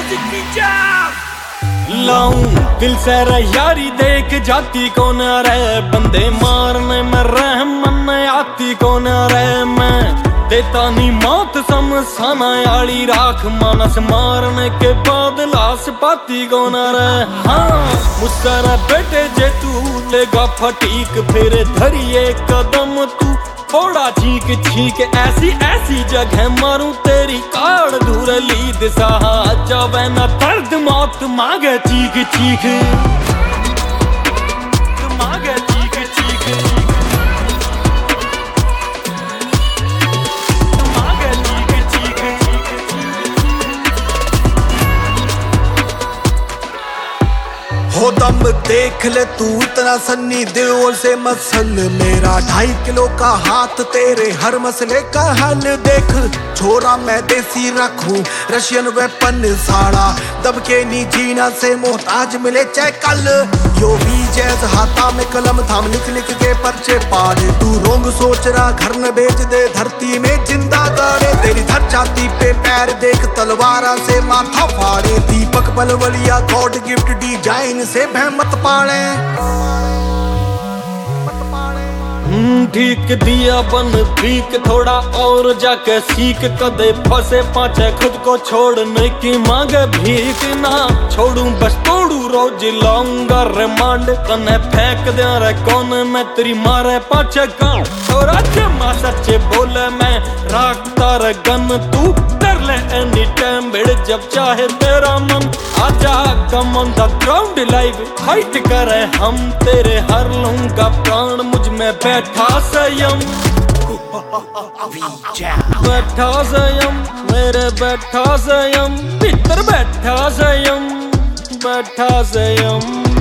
लाऊं दिल से यारी देख जाती कौन रे, बंदे मारने में रहमन आती कौन रे। मैं देता नी मौत समसाना आली राख, मानस मारने के बाद लाश पाती कौन रे। हाँ मुझसे बेटे जे तू लेगा फटीक, फिर धरिए कदम तू थोड़ा छीक छीक, ऐसी ऐसी जगह मारूं तेरी काड़ दूर ली दिशा, जावे ना दर्द मौत मांगे चीख चीख, मांगे चीख चीख, मांगे चीख चीख। हो दम देख ले तू इतना सन्नी देओल से मसल, मेरा 2.5 किलो का हाथ तेरे हर मसले का हल देख। छोरा मैं देसी रखूं रशियन वेपन साड़ा, दब के नी जीना से मोहताज मिले चाहे कल। यो भी जैस हाथा में कलम थाम लिख लिख के पर्चे पाड़े, तू रोंग सोच रहा घर न बेच दे धरती में जिंदा गाड़े। तेरी धर छाती पे पैर देख तलवारा से माथा फाड़े, दीपक बलवलिया गॉड गिफ्ट डिजाइन से भहमत पाड़े। ठीक दिया बन ठीक थोड़ा और जाके सीख, कदे फंसे पाचे खुद को छोड़ने की मांगे भीख। ना छोड़ू बस तोड़ू रोज लाऊंगा रिमांड, तने फेंक दे रे कौन मैं तेरी मारे पाचे गाँव। छोरा जमा सच्चे बोले मैं रखता रे गन, तू कर ले एनी टाइम भिड़ जब चाहे तेरा मन। आजा come on the ground live fight करे हम, तेरे हर लूंगा प्राण मुझ में बैठा संयम, बैठा संयम मेरे बैठा संयम, भीतर बैठा संयम, बैठा संयम।